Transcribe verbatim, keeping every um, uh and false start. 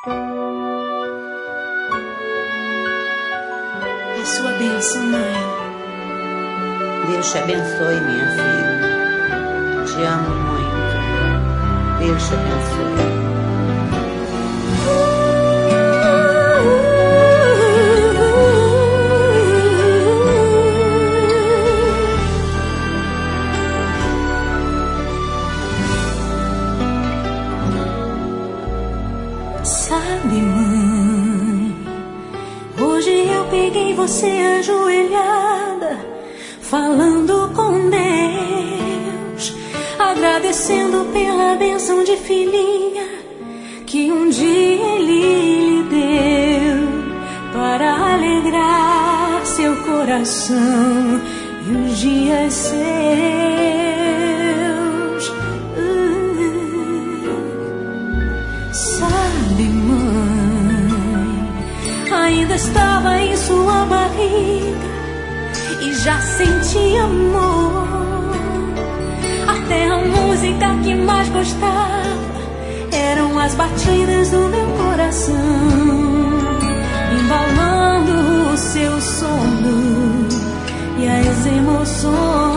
A sua bênção, mãe. Deus te abençoe, minha filha. Te amo muito. Deus te abençoe. Sabe, mãe, hoje eu peguei você ajoelhada, falando com Deus, agradecendo pela bênção de filhinha que um dia Ele lhe deu, para alegrar seu coração e os dias seus. Sabe, mãe, ainda estava em sua barriga e já sentia amor. Até a música que mais gostava eram as batidas do meu coração, embalando o seu sono e as emoções.